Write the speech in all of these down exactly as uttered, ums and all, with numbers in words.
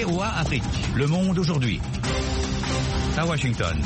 V O A Afrique, Le Monde aujourd'hui. À Washington.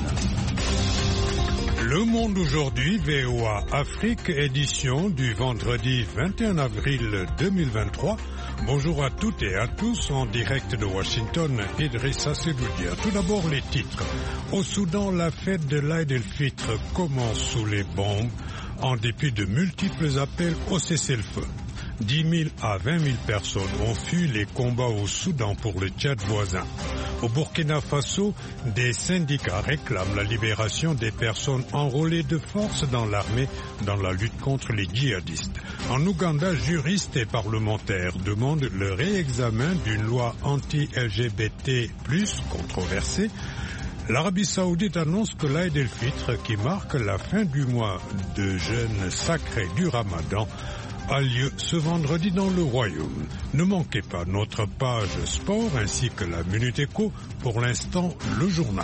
Le Monde aujourd'hui, V O A Afrique, édition du vendredi vingt et un avril deux mille vingt-trois. Bonjour à toutes et à tous, en direct de Washington, Idrissa Sedoudia. Tout d'abord les titres. Au Soudan, la fête de l'Aïd el-Fitr commence sous les bombes, en dépit de multiples appels au cessez-le-feu. dix mille à vingt mille personnes ont fui les combats au Soudan pour le Tchad voisin. Au Burkina Faso, des syndicats réclament la libération des personnes enrôlées de force dans l'armée dans la lutte contre les djihadistes. En Ouganda, juristes et parlementaires demandent le réexamen d'une loi anti-L G B T plus, controversée. L'Arabie Saoudite annonce que l'Aïd el-Fitr, qui marque la fin du mois de jeûne sacré du Ramadan, a lieu ce vendredi dans le Royaume. Ne manquez pas notre page sport ainsi que la Minute Éco. Pour l'instant, le journal.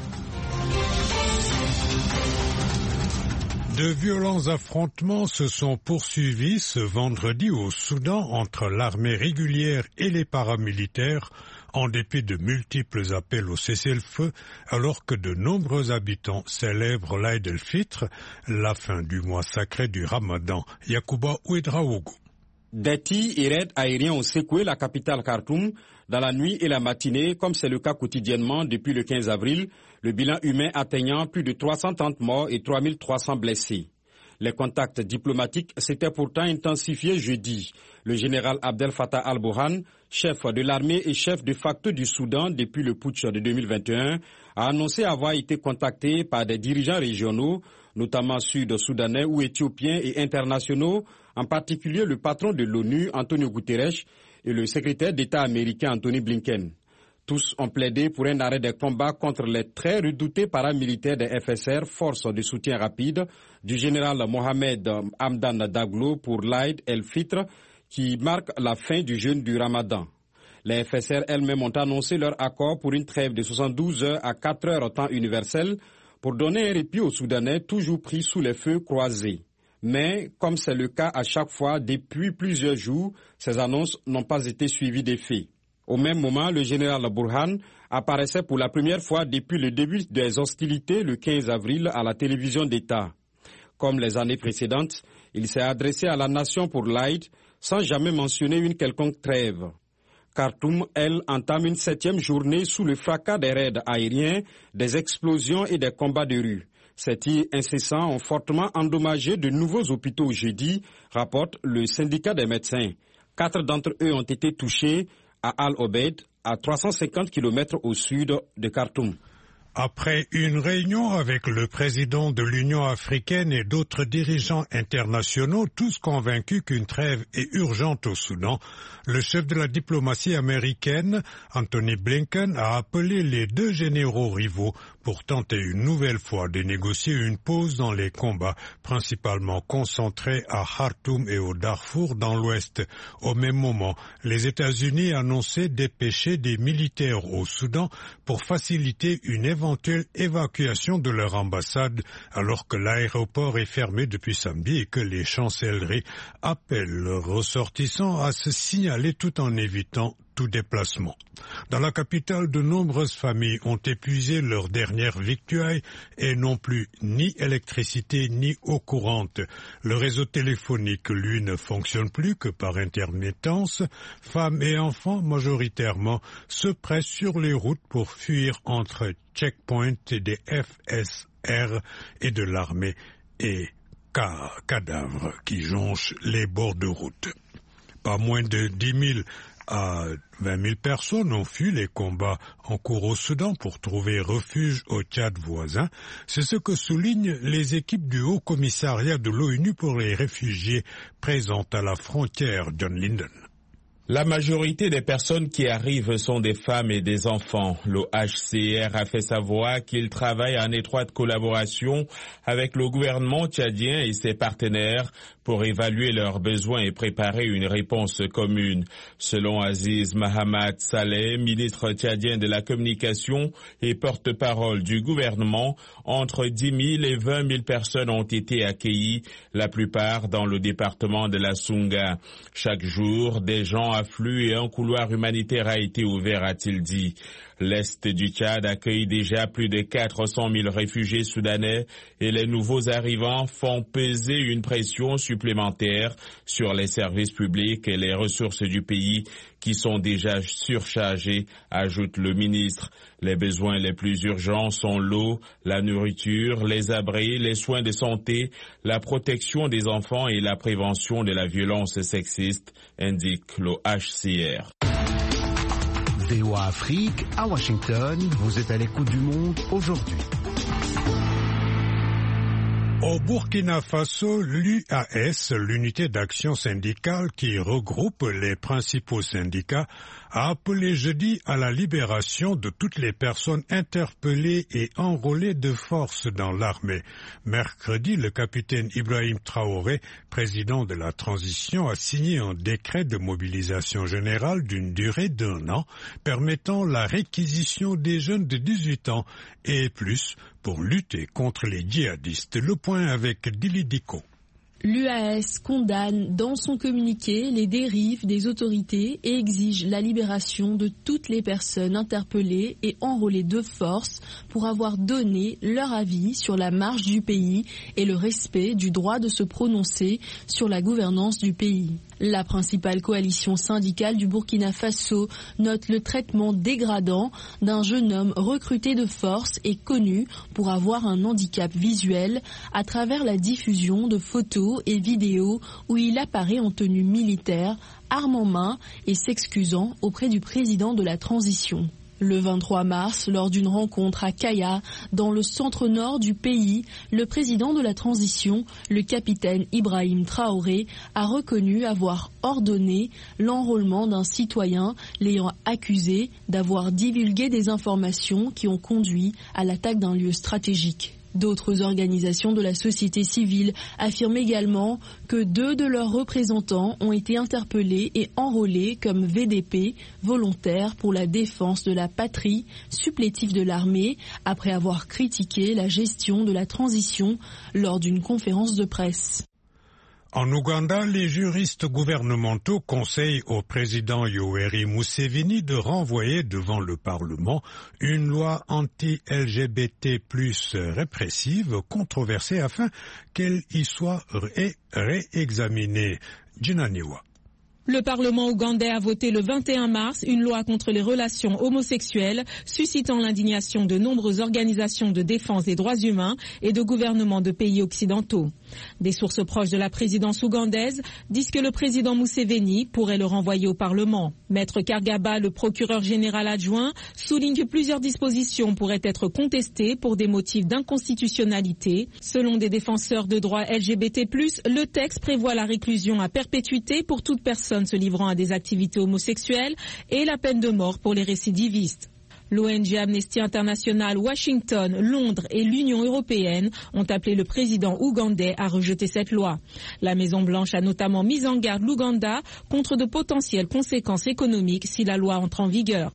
De violents affrontements se sont poursuivis ce vendredi au Soudan entre l'armée régulière et les paramilitaires, en dépit de multiples appels au cessez-le-feu, alors que de nombreux habitants célèbrent l'Aïd el-Fitr, la fin du mois sacré du Ramadan. Yacouba Ouedraogo. Des tirs et raids aériens ont secoué la capitale Khartoum dans la nuit et la matinée, comme c'est le cas quotidiennement depuis le quinze avril, le bilan humain atteignant plus de trois cent trente morts et trois mille trois cents blessés. Les contacts diplomatiques s'étaient pourtant intensifiés jeudi. Le général Abdel Fattah al-Burhan, chef de l'armée et chef de facto du Soudan depuis le putsch de deux mille vingt et un, a annoncé avoir été contacté par des dirigeants régionaux, notamment sud-soudanais ou éthiopiens et internationaux, en particulier le patron de l'ONU, Antonio Guterres, et le secrétaire d'État américain, Anthony Blinken. Tous ont plaidé pour un arrêt des combats contre les très redoutés paramilitaires des F S R, forces de soutien rapide, du général Mohamed Hamdan Daglo pour l'Aïd el-Fitr, qui marque la fin du jeûne du Ramadan. Les F S R elles-mêmes ont annoncé leur accord pour une trêve de soixante-douze heures à quatre heures temps universel pour donner un répit aux Soudanais toujours pris sous les feux croisés. Mais, comme c'est le cas à chaque fois depuis plusieurs jours, ces annonces n'ont pas été suivies d'effet. Au même moment, le général Burhan apparaissait pour la première fois depuis le début des hostilités le quinze avril à la télévision d'État. Comme les années précédentes, il s'est adressé à la nation pour l'Aïd sans jamais mentionner une quelconque trêve. Khartoum, elle, entame une septième journée sous le fracas des raids aériens, des explosions et des combats de rue. Ces tirs incessants ont fortement endommagé de nouveaux hôpitaux jeudi, rapporte le syndicat des médecins. Quatre d'entre eux ont été touchés à Al-Obeid, à trois cent cinquante kilomètres au sud de Khartoum. Après une réunion avec le président de l'Union africaine et d'autres dirigeants internationaux, tous convaincus qu'une trêve est urgente au Soudan, le chef de la diplomatie américaine, Anthony Blinken, a appelé les deux généraux rivaux pour tenter une nouvelle fois de négocier une pause dans les combats, principalement concentrés à Khartoum et au Darfour dans l'Ouest. Au même moment, les États-Unis annonçaient dépêcher des militaires au Soudan pour faciliter une éventuelle évacuation de leur ambassade, alors que l'aéroport est fermé depuis samedi et que les chancelleries appellent leurs ressortissants à se signaler tout en évitant tout déplacement. Dans la capitale, de nombreuses familles ont épuisé leurs dernières victuailles et n'ont plus ni électricité ni eau courante. Le réseau téléphonique, lui, ne fonctionne plus que par intermittence. Femmes et enfants, majoritairement, se pressent sur les routes pour fuir entre checkpoints et des F S R et de l'armée et cadavres qui jonchent les bords de route. Pas moins de dix mille à vingt mille personnes ont fui les combats en cours au Soudan pour trouver refuge au Tchad voisin. C'est ce que soulignent les équipes du Haut Commissariat de l'ONU pour les réfugiés présentes à la frontière, John Linden. La majorité des personnes qui arrivent sont des femmes et des enfants. L'O H C R a fait savoir qu'il travaille en étroite collaboration avec le gouvernement tchadien et ses partenaires pour évaluer leurs besoins et préparer une réponse commune. Selon Aziz Mahamad Saleh, ministre tchadien de la communication et porte-parole du gouvernement, entre dix mille et vingt mille personnes ont été accueillies, la plupart dans le département de la Sunga. Chaque jour, des gens migrants affluent et un couloir humanitaire a été ouvert, a-t-il dit. L'Est du Tchad accueille déjà plus de quatre cent mille réfugiés soudanais et les nouveaux arrivants font peser une pression supplémentaire sur les services publics et les ressources du pays qui sont déjà surchargés, ajoute le ministre. Les besoins les plus urgents sont l'eau, la nourriture, les abris, les soins de santé, la protection des enfants et la prévention de la violence sexiste, indique l'O H C R. V O A Afrique, à Washington, vous êtes à l'écoute du monde aujourd'hui. Au Burkina Faso, l'U A S, l'unité d'action syndicale qui regroupe les principaux syndicats, a appelé jeudi à la libération de toutes les personnes interpellées et enrôlées de force dans l'armée. Mercredi, le capitaine Ibrahim Traoré, président de la transition, a signé un décret de mobilisation générale d'une durée d'un an, permettant la réquisition des jeunes de dix-huit ans et plus pour lutter contre les djihadistes. Le point avec Dili Diko. L'U A S condamne dans son communiqué les dérives des autorités et exige la libération de toutes les personnes interpellées et enrôlées de force pour avoir donné leur avis sur la marche du pays et le respect du droit de se prononcer sur la gouvernance du pays. La principale coalition syndicale du Burkina Faso note le traitement dégradant d'un jeune homme recruté de force et connu pour avoir un handicap visuel à travers la diffusion de photos et vidéos où il apparaît en tenue militaire, arme en main et s'excusant auprès du président de la transition. Le vingt-trois mars, lors d'une rencontre à Kaya, dans le centre-nord du pays, le président de la transition, le capitaine Ibrahim Traoré, a reconnu avoir ordonné l'enrôlement d'un citoyen l'ayant accusé d'avoir divulgué des informations qui ont conduit à l'attaque d'un lieu stratégique. D'autres organisations de la société civile affirment également que deux de leurs représentants ont été interpellés et enrôlés comme V D P, volontaires pour la défense de la patrie, supplétifs de l'armée, après avoir critiqué la gestion de la transition lors d'une conférence de presse. En Ouganda, les juristes gouvernementaux conseillent au président Yoweri Museveni de renvoyer devant le Parlement une loi anti-L G B T plus répressive controversée afin qu'elle y soit ré- réexaminée. Jinaniwa. Le Parlement ougandais a voté le vingt et un mars une loi contre les relations homosexuelles, suscitant l'indignation de nombreuses organisations de défense des droits humains et de gouvernements de pays occidentaux. Des sources proches de la présidence ougandaise disent que le président Museveni pourrait le renvoyer au Parlement. Maître Kargaba, le procureur général adjoint, souligne que plusieurs dispositions pourraient être contestées pour des motifs d'inconstitutionnalité. Selon des défenseurs de droits L G B T plus, le texte prévoit la réclusion à perpétuité pour toute personne se livrant à des activités homosexuelles et la peine de mort pour les récidivistes. L'O N G Amnesty International, Washington, Londres et l'Union européenne ont appelé le président ougandais à rejeter cette loi. La Maison-Blanche a notamment mis en garde l'Ouganda contre de potentielles conséquences économiques si la loi entre en vigueur.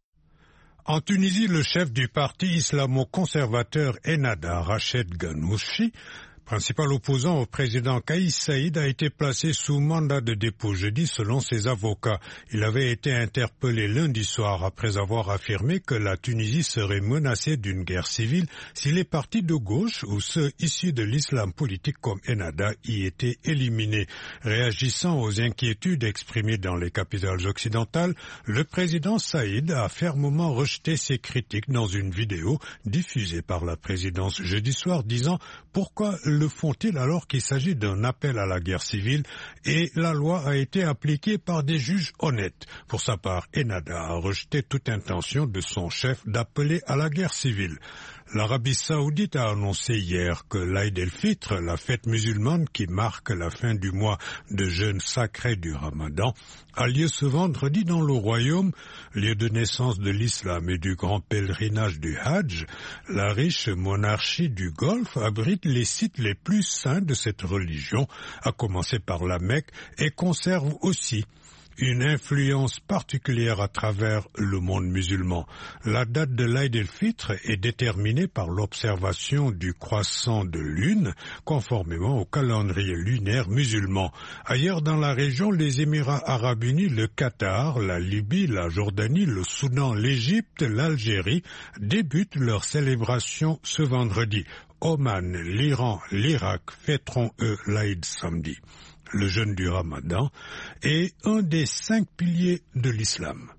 En Tunisie, le chef du parti islamo-conservateur Ennahda, Rached Ghannouchi, principal opposant au président Kais Saïd, a été placé sous mandat de dépôt jeudi selon ses avocats. Il avait été interpellé lundi soir après avoir affirmé que la Tunisie serait menacée d'une guerre civile si les partis de gauche ou ceux issus de l'islam politique comme Ennahda y étaient éliminés. Réagissant aux inquiétudes exprimées dans les capitales occidentales, le président Saïd a fermement rejeté ces critiques dans une vidéo diffusée par la présidence jeudi soir, disant « Pourquoi le font-ils alors qu'il s'agit d'un appel à la guerre civile et la loi a été appliquée par des juges honnêtes ?» Pour sa part, Ennahda a rejeté toute intention de son chef d'appeler à la guerre civile. L'Arabie saoudite a annoncé hier que l'Aïd el-Fitr, la fête musulmane qui marque la fin du mois de jeûne sacré du Ramadan, a lieu ce vendredi dans le royaume, lieu de naissance de l'islam et du grand pèlerinage du Hajj. La riche monarchie du Golfe abrite les sites les plus saints de cette religion, à commencer par la Mecque, et conserve aussi une influence particulière à travers le monde musulman. La date de l'Aïd el-Fitr est déterminée par l'observation du croissant de lune, conformément au calendrier lunaire musulman. Ailleurs dans la région, les Émirats arabes unis, le Qatar, la Libye, la Jordanie, le Soudan, l'Égypte, l'Algérie débutent leur célébration ce vendredi. Oman, l'Iran, l'Irak fêteront eux l'Aïd samedi. Le jeûne du Ramadan est un des cinq piliers de l'islam.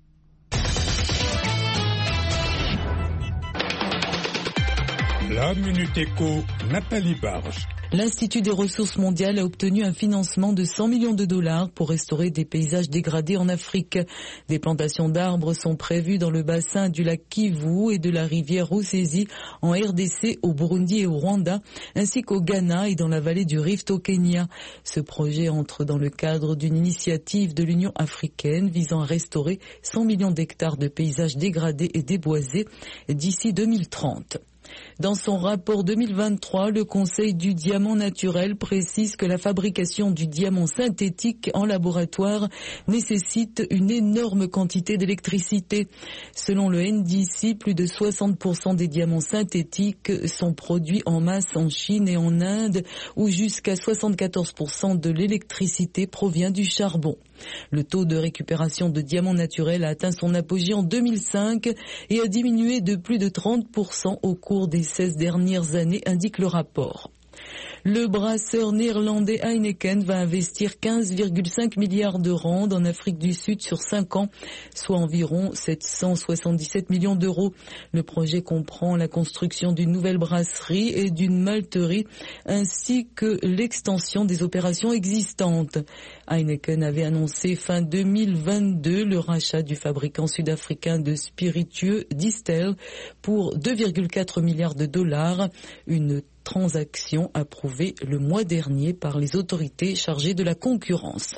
La Minute Éco, Nathalie Barge. L'Institut des ressources mondiales a obtenu un financement de cent millions de dollars pour restaurer des paysages dégradés en Afrique. Des plantations d'arbres sont prévues dans le bassin du lac Kivu et de la rivière Rusizi en R D C, au Burundi et au Rwanda, ainsi qu'au Ghana et dans la vallée du Rift au Kenya. Ce projet entre dans le cadre d'une initiative de l'Union africaine visant à restaurer cent millions d'hectares de paysages dégradés et déboisés d'ici deux mille trente. Dans son rapport deux mille vingt-trois, le Conseil du diamant naturel précise que la fabrication du diamant synthétique en laboratoire nécessite une énorme quantité d'électricité. Selon le N D C, plus de soixante pour cent des diamants synthétiques sont produits en masse en Chine et en Inde, où jusqu'à soixante-quatorze pour cent de l'électricité provient du charbon. Le taux de récupération de diamants naturels a atteint son apogée en deux mille cinq et a diminué de plus de trente pour cent au cours des seize dernières années, indique le rapport. Le brasseur néerlandais Heineken va investir quinze virgule cinq milliards de rand en Afrique du Sud sur cinq ans, soit environ sept cent soixante-dix-sept millions d'euros. Le projet comprend la construction d'une nouvelle brasserie et d'une malterie, ainsi que l'extension des opérations existantes. Heineken avait annoncé fin deux mille vingt-deux le rachat du fabricant sud-africain de spiritueux Distell pour deux virgule quatre milliards de dollars, une transaction approuvée le mois dernier par les autorités chargées de la concurrence.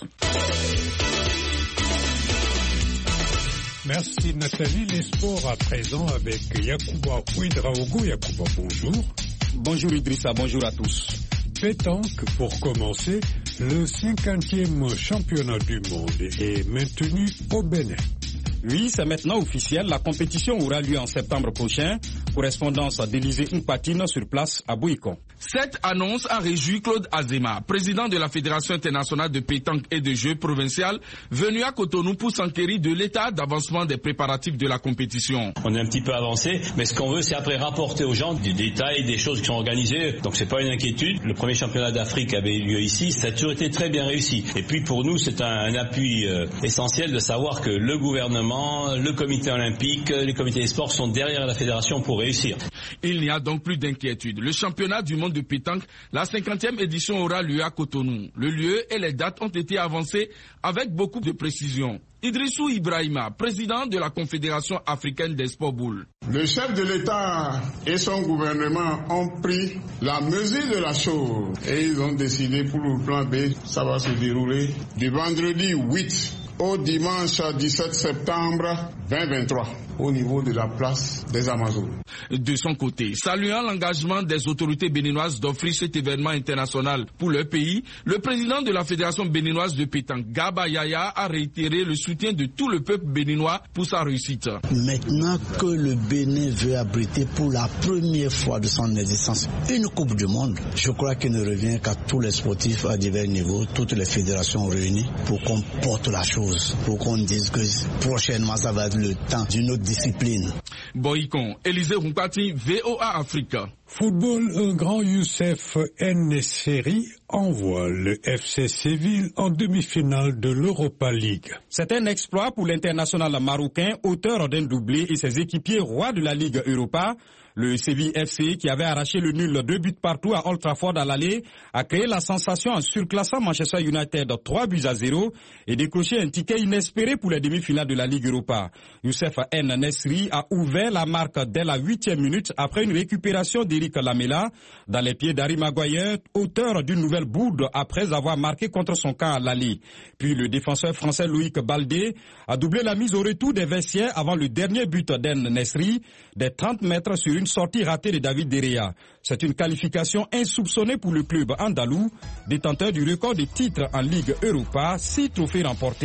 Merci Nathalie. Les sports à présent avec Yacouba Ouedraogo. Yacouba, bonjour. Bonjour Idrissa, bonjour à tous. Pétanque, pour commencer, le cinquantième championnat du monde est maintenu au Bénin. Oui, c'est maintenant officiel. La compétition aura lieu en septembre prochain. Correspondance d'Élysée Mpatine sur place à Bouikon. Cette annonce a réjoui Claude Azema, président de la Fédération internationale de pétanque et de jeux provinciales, venu à Cotonou pour s'enquérir de l'état d'avancement des préparatifs de la compétition. On est un petit peu avancé, mais ce qu'on veut, c'est après rapporter aux gens des détails, des choses qui sont organisées. Donc c'est pas une inquiétude. Le premier championnat d'Afrique avait eu lieu ici. Ça a toujours été très bien réussi. Et puis pour nous, c'est un, un appui euh, essentiel de savoir que le gouvernement, le comité olympique, les comités des sports sont derrière la fédération pour réussir. Il n'y a donc plus d'inquiétude. Le championnat du monde de pétanque, la cinquantième édition aura lieu à Cotonou. Le lieu et les dates ont été avancés avec beaucoup de précision. Idrissou Ibrahima, président de la Confédération africaine des sports boules. Le chef de l'État et son gouvernement ont pris la mesure de la chose et ils ont décidé pour le plan B, ça va se dérouler du vendredi huit au dimanche dix-sept septembre deux mille vingt-trois au niveau de la place des Amazones. De son côté, saluant l'engagement des autorités béninoises d'offrir cet événement international pour leur pays, le président de la Fédération béninoise de pétanque, Gaba Yaya, a réitéré le soutien de tout le peuple béninois pour sa réussite. Maintenant que le Bénin veut abriter pour la première fois de son existence une Coupe du Monde, je crois qu'il ne revient qu'à tous les sportifs à divers niveaux, toutes les fédérations réunies, pour qu'on porte la chose, pour qu'on dise que prochainement ça va être le temps d'une autre discipline. Boycon, Élysée Mpatine, V O A Africa. Football, un grand Youssef En-Nesyri envoie le F C Séville en demi-finale de l'Europa League. C'est un exploit pour l'international marocain, auteur d'un doublé et ses équipiers rois de la Ligue Europa. Le Séville F C, qui avait arraché le nul deux buts partout à Old Trafford à l'aller, a créé la sensation en surclassant Manchester United trois buts à zéro et décroché un ticket inespéré pour les demi-finales de la Ligue Europa. Youssef En-Nesyri a ouvert la marque dès la huitième minute après une récupération d'Eric Lamela dans les pieds d'Harry Maguire, auteur d'une nouvelle bourde après avoir marqué contre son camp à l'aller. Puis le défenseur français Loïc Baldé a doublé la mise au retour des vestiaires avant le dernier but d'En-Nesyri des trente mètres sur une sortie ratée de David De Gea. C'est une qualification insoupçonnée pour le club andalou, détenteur du record de titres en Ligue Europa, six trophées remportés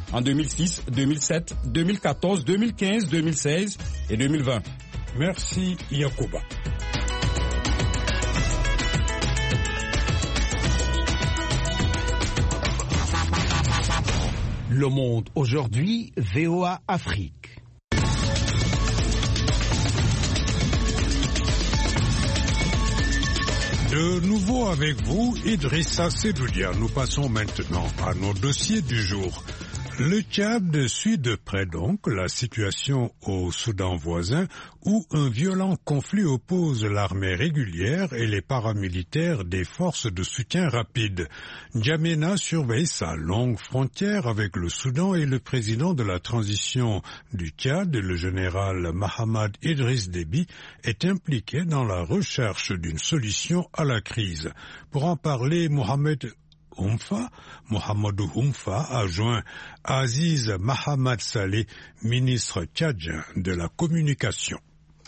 en deux mille six, deux mille sept, deux mille quatorze, deux mille quinze, deux mille seize et deux mille vingt. Merci Yacouba. Le Monde aujourd'hui, V O A Afrique. De nouveau avec vous, Idrissa Sedoudia. Nous passons maintenant à nos dossiers du jour. Le Tchad suit de près donc la situation au Soudan voisin où un violent conflit oppose l'armée régulière et les paramilitaires des forces de soutien rapide. N'Djamena surveille sa longue frontière avec le Soudan et le président de la transition du Tchad, le général Mahamad Idriss Déby, est impliqué dans la recherche d'une solution à la crise. Pour en parler, Mohamed Humfa, Mohamedou Humfa a joint Aziz Mahamad Saleh, ministre tchadien de la communication.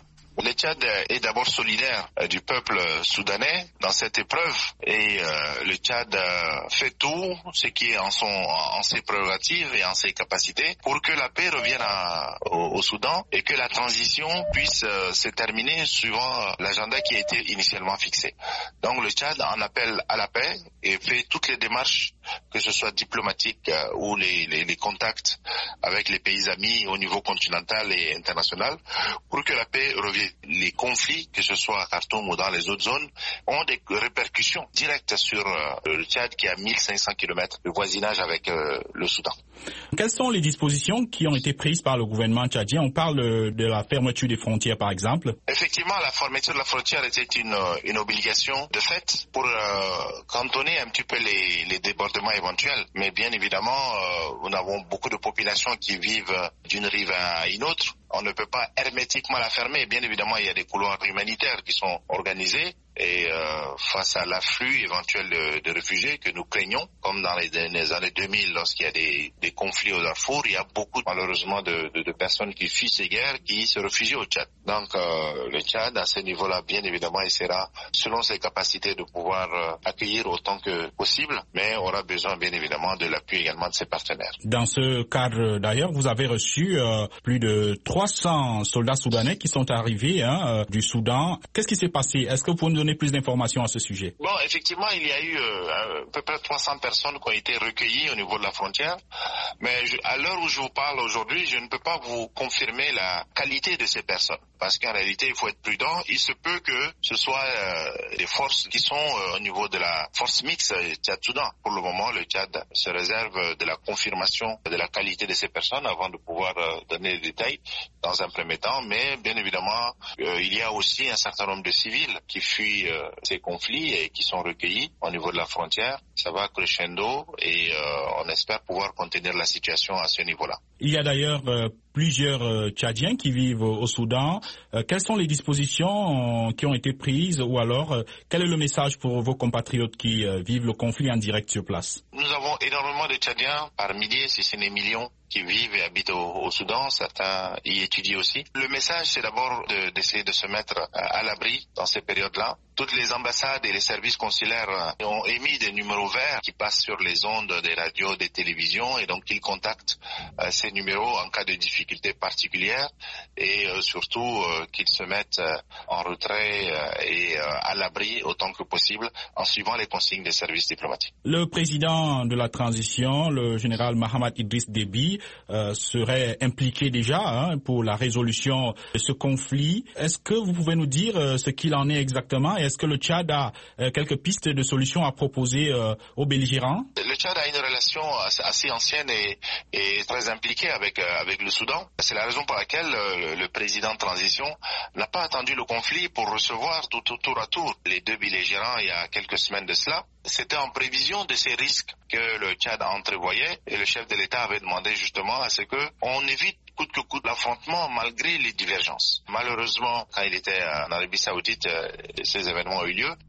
Le Tchad est d'abord solidaire du peuple soudanais dans cette épreuve et euh, le Tchad euh, fait tout ce qui est en, son, en ses prérogatives et en ses capacités pour que la paix revienne à, au, au Soudan et que la transition puisse euh, se terminer suivant l'agenda qui a été initialement fixé. Donc le Tchad en appelle à la paix et fait toutes les démarches, que ce soit diplomatiques euh, ou les, les, les contacts avec les pays amis au niveau continental et international pour que la paix revienne. Les conflits, que ce soit à Khartoum ou dans les autres zones, ont des répercussions directes sur euh, le Tchad qui a mille cinq cents kilomètres de voisinage avec euh, le Soudan. Quelles sont les dispositions qui ont été prises par le gouvernement tchadien? On parle de la fermeture des frontières par exemple. Effectivement, la fermeture de la frontière était une, une obligation de fait pour euh, cantonner un petit peu les, les débordements éventuels. Mais bien évidemment, euh, nous avons beaucoup de populations qui vivent d'une rive à une autre. On ne peut pas hermétiquement la fermer. Bien évidemment, il y a des couloirs humanitaires qui sont organisés. Et euh, face à l'afflux éventuel de, de réfugiés que nous craignons, comme dans les, les années deux mille, lorsqu'il y a des, des conflits au Darfour, il y a beaucoup malheureusement de, de, de personnes qui fuient ces guerres, qui se réfugient au Tchad. Donc euh, le Tchad, à ce niveau-là, bien évidemment, essaiera, selon ses capacités, de pouvoir euh, accueillir autant que possible, mais aura besoin, bien évidemment, de l'appui également de ses partenaires. Dans ce cadre, d'ailleurs, vous avez reçu euh, plus de trois cents soldats soudanais qui sont arrivés hein, euh, du Soudan. Qu'est-ce qui s'est passé? Est-ce que vous pouvez nous donner plus d'informations à ce sujet? Bon, effectivement, il y a eu euh, à peu près trois cents personnes qui ont été recueillies au niveau de la frontière, mais je, à l'heure où je vous parle aujourd'hui, je ne peux pas vous confirmer la qualité de ces personnes, parce qu'en réalité, il faut être prudent. Il se peut que ce soit euh, des forces qui sont euh, au niveau de la force mixte Tchad-Soudan. Pour le moment, le Tchad se réserve de la confirmation de la qualité de ces personnes avant de pouvoir euh, donner des détails dans un premier temps, mais bien évidemment, euh, il y a aussi un certain nombre de civils qui fuient euh, ces conflits et qui sont recueillis au niveau de la frontière. Ça va crescendo et euh, on espère pouvoir contenir la situation à ce niveau-là. Il y a d'ailleurs euh, plusieurs euh, Tchadiens qui vivent au Soudan. Euh, quelles sont les dispositions euh, qui ont été prises ou alors euh, quel est le message pour vos compatriotes qui euh, vivent le conflit en direct sur place? Nous avons énormément de Tchadiens, par milliers, si ce n'est millions, qui vivent et habitent au, au Soudan, certains y étudient aussi. Le message, c'est d'abord de, d'essayer de se mettre à, à l'abri dans ces périodes-là. Toutes les ambassades et les services consulaires ont émis des numéros verts qui passent sur les ondes des radios, des télévisions, et donc ils contactent euh, ces numéros en cas de difficultés particulières et euh, surtout euh, qu'ils se mettent euh, en retrait euh, et euh, à l'abri autant que possible en suivant les consignes des services diplomatiques. Le président de la transition, le général Mahamad Idriss Déby, Euh, serait impliqué déjà hein, pour la résolution de ce conflit. Est-ce que vous pouvez nous dire euh, ce qu'il en est exactement et est-ce que le Tchad a euh, quelques pistes de solutions à proposer euh, aux belligérants? Le Tchad a une relation assez, assez ancienne et, et très impliquée avec, euh, avec le Soudan. C'est la raison pour laquelle euh, le président de transition n'a pas attendu le conflit pour recevoir tout, tout tour à tour les deux belligérants il y a quelques semaines de cela. C'était en prévision de ces risques que le Tchad entrevoyait et le chef de l'État avait demandé justement à ce qu'on évite coûte que coûte l'affrontement malgré les divergences. Malheureusement, quand il était en Arabie Saoudite, ces événements ont eu lieu.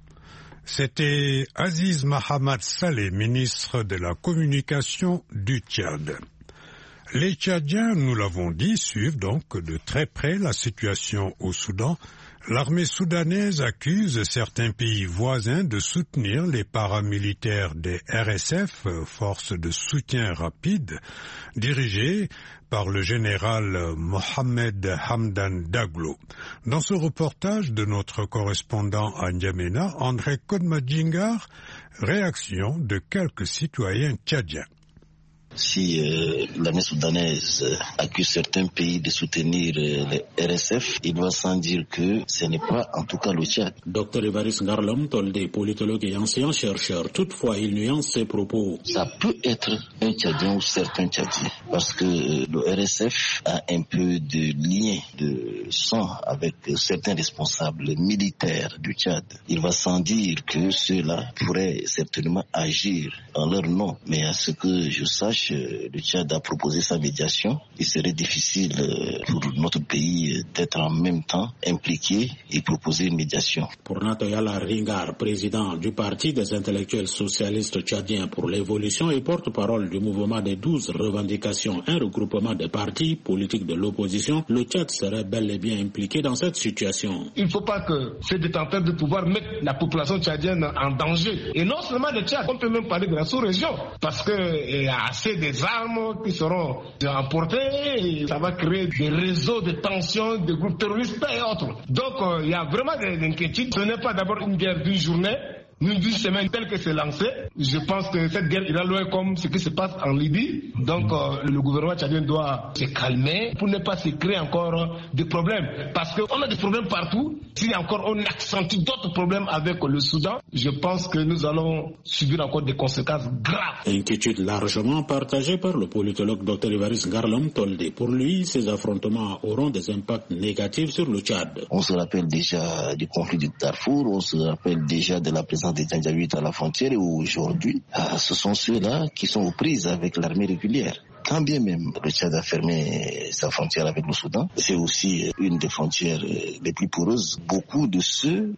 C'était Aziz Mahamad Saleh, ministre de la Communication du Tchad. Les Tchadiens, nous l'avons dit, suivent donc de très près la situation au Soudan. L'armée soudanaise accuse certains pays voisins de soutenir les paramilitaires des R S F, forces de soutien rapide, dirigées par le général Mohamed Hamdan Daglo. Dans ce reportage de notre correspondant à N'Djamena, André Kodmadjingar, réaction de quelques citoyens tchadiens. Si euh, l'armée soudanaise accuse certains pays de soutenir euh, les R S F, il va sans dire que ce n'est pas en tout cas le Tchad. Docteur Évariste Ngarlom Toldé, politologue et ancien chercheur, toutefois il nuance ses propos. Ça peut être un Tchadien ou certains Tchadiens, parce que euh, le R S F a un peu de lien de sang avec euh, certains responsables militaires du Tchad. Il va sans dire que ceux-là pourraient certainement agir en leur nom, mais à ce que je sache, le Tchad a proposé sa médiation. Il serait difficile pour notre pays d'être en même temps impliqué et proposer une médiation. Pour Natoyala Ringar, président du Parti des intellectuels socialistes tchadiens pour l'évolution et porte-parole du mouvement des douze revendications, un regroupement des partis politiques de l'opposition, le Tchad serait bel et bien impliqué dans cette situation. Il ne faut pas que ces détenteurs de pouvoir mettent la population tchadienne en danger. Et non seulement le Tchad, on peut même parler de la sous-région, parce qu'il y a assez des armes qui seront emportées et ça va créer des réseaux de tensions, de groupes terroristes et autres. Donc il euh, y a vraiment des inquiétudes. Ce n'est pas d'abord une guerre d'une journée, une d'une semaine telle que c'est lancé. Je pense que cette guerre ira loin comme ce qui se passe en Libye. Donc euh, le gouvernement tchadien doit se calmer pour ne pas se créer encore des problèmes. Parce qu'on a des problèmes partout. Si encore on accentue d'autres problèmes avec le Soudan, je pense que nous allons subir encore des conséquences graves. Inquiétude largement partagée par le politologue docteur Évariste Ngarlom Toldé. Pour lui, ces affrontements auront des impacts négatifs sur le Tchad. On se rappelle déjà du conflit du Darfour, on se rappelle déjà de la présence des Janjaouites à la frontière, et aujourd'hui, ce sont ceux-là qui sont aux prises avec l'armée régulière. Quand bien même le Tchad a fermé sa frontière avec le Soudan, c'est aussi une des frontières les plus poreuses. Beaucoup de ceux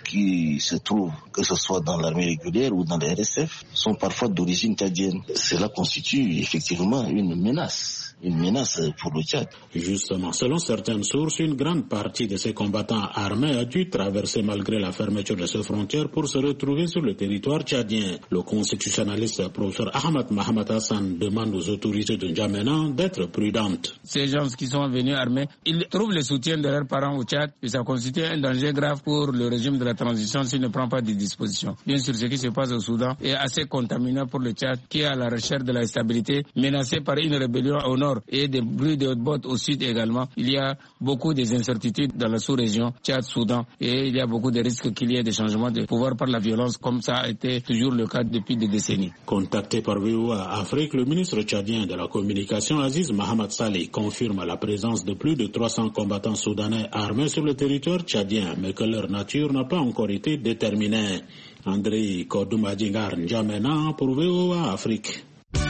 qui se trouvent, que ce soit dans l'armée régulière ou dans les R S F, sont parfois d'origine tchadienne. Cela constitue effectivement une menace, une menace pour le Tchad. Justement, selon certaines sources, une grande partie de ces combattants armés a dû traverser malgré la fermeture de ces frontières pour se retrouver sur le territoire tchadien. Le constitutionnaliste professeur Ahmad Mahamat Hassan demande aux autorités de N'Djamena d'être prudentes. Ces gens qui sont venus armés, ils trouvent le soutien de leurs parents au Tchad et ça constitue un danger grave pour le régime de la transition s'il ne prend pas des dispositions. Bien sûr, ce qui se passe au Soudan est assez contaminant pour le Tchad qui est à la recherche de la stabilité, menacé par une rébellion au nord et des bruits de haute-botte au sud également. Il y a beaucoup d'incertitudes dans la sous-région Tchad-Soudan et il y a beaucoup de risques qu'il y ait des changements de pouvoir par la violence comme ça a été toujours le cas depuis des décennies. Contacté par V O A Afrique, le ministre tchadien de la communication Aziz Mohamed Saleh confirme la présence de plus de trois cents combattants soudanais armés sur le territoire tchadien, mais que leur nature n'a pas encore été déterminée. André Kodoumadjingar N'Djamena pour V O A Afrique.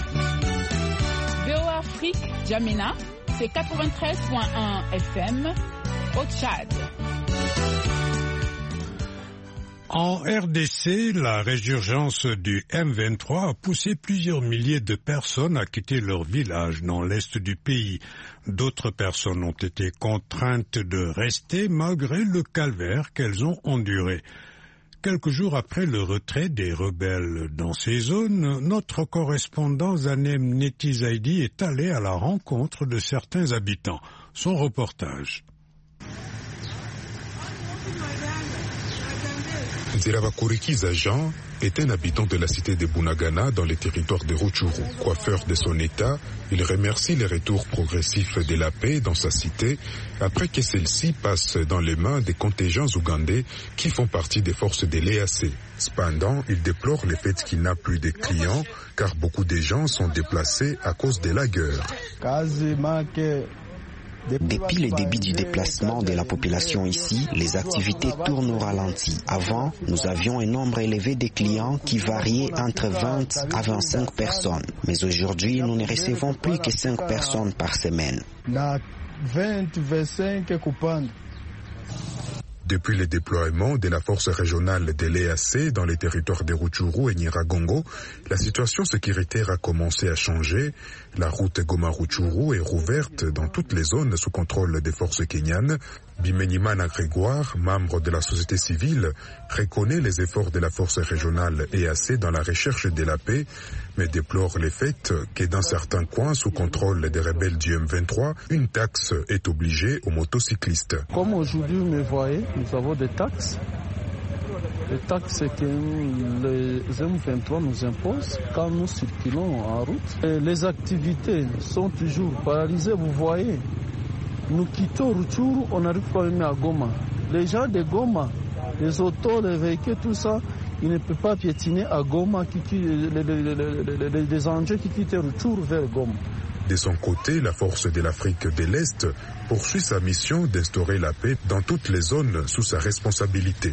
V O A Afrique, N'Djamena, c'est quatre-vingt-treize point un F M au Tchad. En R D C, la résurgence du M vingt-trois a poussé plusieurs milliers de personnes à quitter leur village dans l'est du pays. D'autres personnes ont été contraintes de rester malgré le calvaire qu'elles ont enduré. Quelques jours après le retrait des rebelles dans ces zones, notre correspondant Zanem Netizaidi est allé à la rencontre de certains habitants. Son reportage. Zerabakurikiza Jean est un habitant de la cité de Bunagana dans les territoires de Rutshuru. Coiffeur de son état, il remercie les retours progressifs de la paix dans sa cité après que celle-ci passe dans les mains des contingents ougandais qui font partie des forces de l'E A C. Cependant, il déplore le fait qu'il n'a plus de clients car beaucoup de gens sont déplacés à cause de la guerre. Depuis le début du déplacement de la population ici, les activités tournent au ralenti. Avant, nous avions un nombre élevé de clients qui variait entre vingt à vingt-cinq personnes. Mais aujourd'hui, nous ne recevons plus que cinq personnes par semaine. Depuis le déploiement de la force régionale de l'E A C dans les territoires de Rutshuru et Nyiragongo, la situation sécuritaire a commencé à changer. La route Goma-Rutshuru est rouverte dans toutes les zones sous contrôle des forces kenyanes. Bimenyimana Grégoire, membre de la société civile, reconnaît les efforts de la force régionale E A C dans la recherche de la paix, mais déplore le fait que dans certains coins sous contrôle des rebelles du M vingt-trois, une taxe est obligée aux motocyclistes. Comme aujourd'hui vous me voyez, nous avons des taxes. Les taxes que les M vingt-trois nous imposent quand nous circulons en route. Et les activités sont toujours paralysées, vous voyez. Nous quittons Rutshuru, on arrive quand même à Goma. Les gens de Goma, les autos, les véhicules, tout ça, ils ne peuvent pas piétiner à Goma, qui, qui, les, les, les, les, les engins qui quittent Rutshuru vers Goma. De son côté, la force de l'Afrique de l'Est poursuit sa mission d'instaurer la paix dans toutes les zones sous sa responsabilité.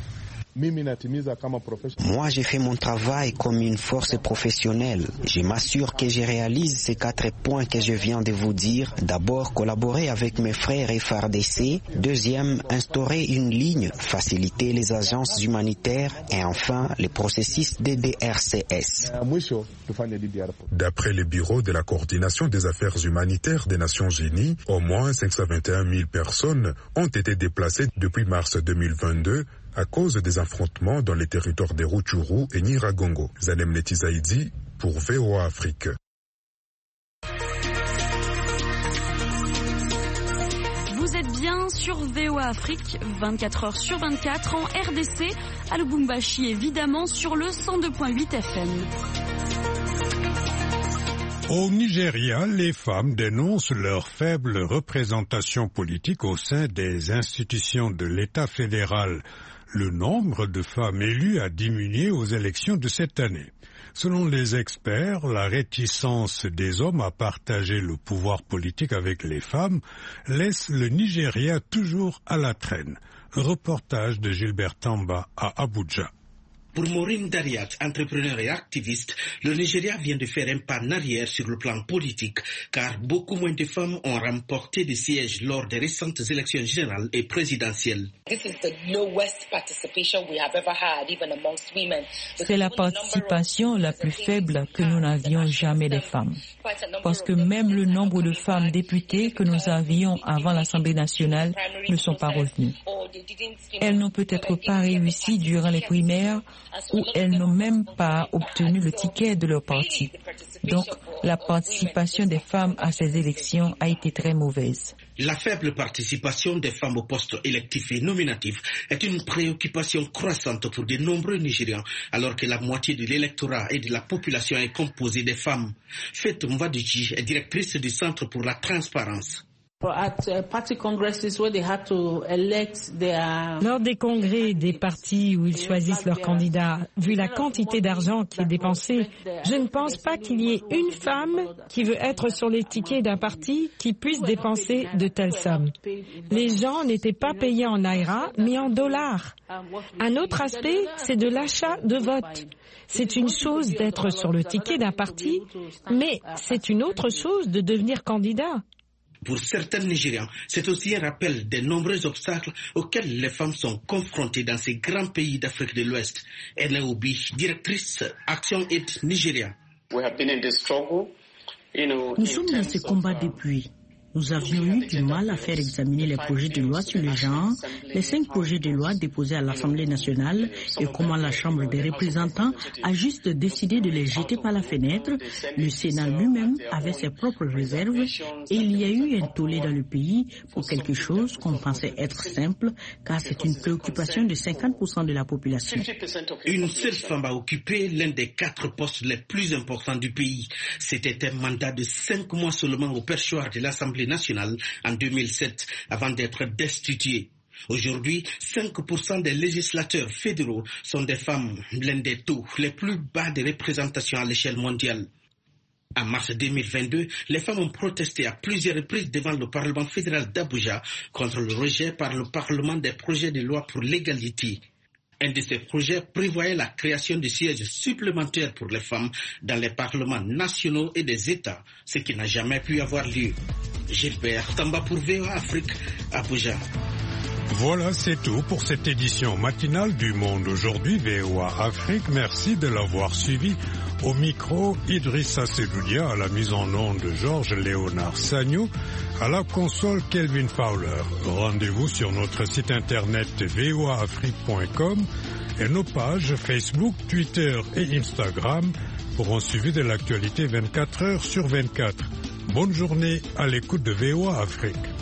Moi, j'ai fait mon travail comme une force professionnelle. Je m'assure que je réalise ces quatre points que je viens de vous dire. D'abord, collaborer avec mes frères F A R D C. Deuxième, instaurer une ligne, faciliter les agences humanitaires. Et enfin, le processus de D R C S. D'après le Bureau de la coordination des affaires humanitaires des Nations Unies, au moins cinq cent vingt et un mille personnes ont été déplacées depuis mars deux mille vingt-deux à cause des affrontements dans les territoires de Rutshuru et Nyiragongo. Zanem Netizaidi pour V O A Afrique. Vous êtes bien sur V O A Afrique, vingt-quatre heures sur vingt-quatre en R D C, à Lubumbashi évidemment sur le cent deux virgule huit F M. Au Nigeria, les femmes dénoncent leur faible représentation politique au sein des institutions de l'État fédéral. Le nombre de femmes élues a diminué aux élections de cette année. Selon les experts, la réticence des hommes à partager le pouvoir politique avec les femmes laisse le Nigeria toujours à la traîne. Reportage de Gilbert Tamba à Abuja. Pour Maureen Dariat, entrepreneur et activiste, le Nigeria vient de faire un pas en arrière sur le plan politique, car beaucoup moins de femmes ont remporté des sièges lors des récentes élections générales et présidentielles. C'est la participation la plus faible que nous n'avions jamais des femmes. Parce que même le nombre de femmes députées que nous avions avant l'Assemblée nationale ne sont pas revenues. Elles n'ont peut-être pas réussi durant les primaires ou elles n'ont même pas obtenu le ticket de leur parti. Donc, la participation des femmes à ces élections a été très mauvaise. La faible participation des femmes aux postes électifs et nominatifs est une préoccupation croissante pour de nombreux Nigérians, alors que la moitié de l'électorat et de la population est composée de femmes. Faith Mvadiji est directrice du Centre pour la transparence. Lors des congrès des partis où ils choisissent leurs candidats, vu la quantité d'argent qui est dépensé, je ne pense pas qu'il y ait une femme qui veut être sur les tickets d'un parti qui puisse dépenser de telles sommes. Les gens n'étaient pas payés en naira, mais en dollars. Un autre aspect, c'est de l'achat de vote. C'est une chose d'être sur le ticket d'un parti, mais c'est une autre chose de devenir candidat. Pour certains Nigérians, c'est aussi un rappel des nombreux obstacles auxquels les femmes sont confrontées dans ces grands pays d'Afrique de l'Ouest. Enaobi, directrice Action Aid Nigeria. Nous sommes dans ce combat depuis. Nous avions eu du mal à faire examiner les projets de loi sur le genre, les cinq projets de loi déposés à l'Assemblée nationale et comment la Chambre des représentants a juste décidé de les jeter par la fenêtre. Le Sénat lui-même avait ses propres réserves et il y a eu un tollé dans le pays pour quelque chose qu'on pensait être simple car c'est une préoccupation de cinquante pour cent de la population. Une seule femme a occupé l'un des quatre postes les plus importants du pays. C'était un mandat de cinq mois seulement au perchoir de l'Assemblée nationale en deux mille sept avant d'être destituée. Aujourd'hui, cinq pour cent des législateurs fédéraux sont des femmes, l'un des taux les plus bas de représentation à l'échelle mondiale. En mars deux mille vingt-deux, les femmes ont protesté à plusieurs reprises devant le Parlement fédéral d'Abuja contre le rejet par le Parlement des projets de loi pour l'égalité. Un de ces projets prévoyait la création de sièges supplémentaires pour les femmes dans les parlements nationaux et des États, ce qui n'a jamais pu avoir lieu. Gilbert Tamba pour V O A Afrique, Abuja. Voilà, c'est tout pour cette édition matinale du Monde aujourd'hui, V O A Afrique. Merci de l'avoir suivi. Au micro, Idrissa Sedoudia, à la mise en onde de Georges Léonard Sagnou, à la console Kelvin Fowler. Rendez-vous sur notre site internet v o a afrique point com et nos pages Facebook, Twitter et Instagram pour un suivi de l'actualité vingt-quatre heures sur vingt-quatre. Bonne journée à l'écoute de V O A Afrique.